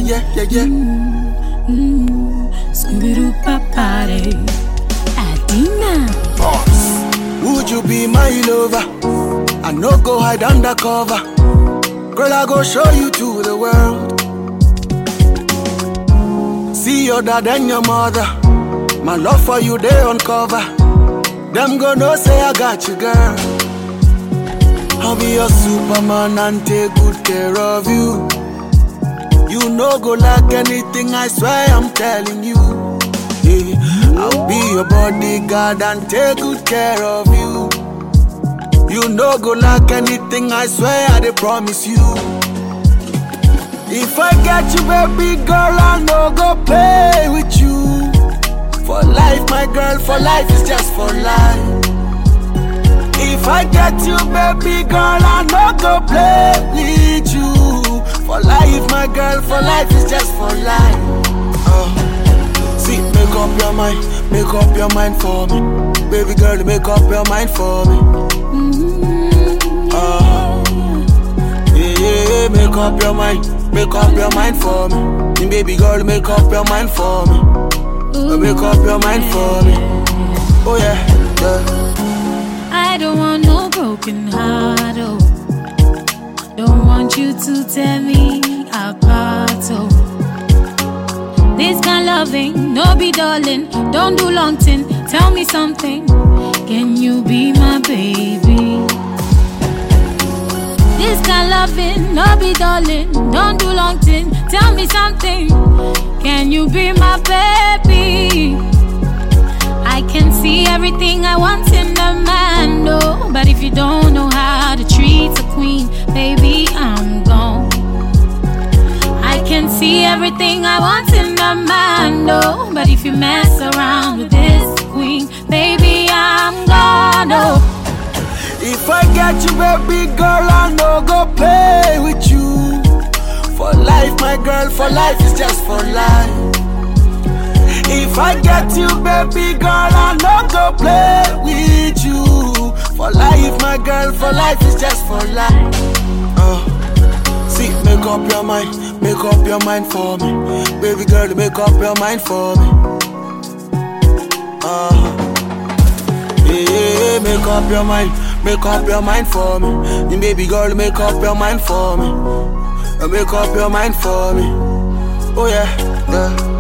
yeah. Scooby-Doo-Papare, Adina. Boss, would you be my lover? I no go hide undercover. Girl, I go show you to the world. See your dad and your mother. My love for you, they uncover. Them gonna say I got you, girl. I'll be your Superman and take good care of you. You no go like anything, I swear I'm telling you. Yeah, I'll be your bodyguard and take good care of you. You no go like anything, I swear I dey promise you. If I get you, baby girl, I no go play with you. For life, my girl, for life is just for life. If I get you, baby girl, I no go play with you. For life, my girl, for life is just for life. See, make up your mind for me. Baby girl, make up your mind for me. Yeah, make up your mind for me. Baby girl, make up your mind for me. Make up your mind for me. Oh yeah. I don't want no broken heart, oh. Don't want you to tear me apart, oh. This kind of loving, no be darling. Don't do long thing, tell me something. Can you be my baby? This kind of loving, no be darling. Don't do long thing, tell me something. Can you be my baby? I can see everything I want in a man, no. But if you don't know how to treat a queen, baby, I'm gone. I can see everything I want in a man, no. But if you mess around with this queen, baby, I'm gone, oh. If I get you, baby girl, I no go play with you. For life, my girl, for life is just for life. If I get you, baby girl, I no go play with you. For life, my girl, for life is just for life. See, make up your mind for me. Baby girl, make up your mind for me. Yeah, make up your mind for me. Baby girl, make up your mind for me. Make up your mind for me. Oh yeah.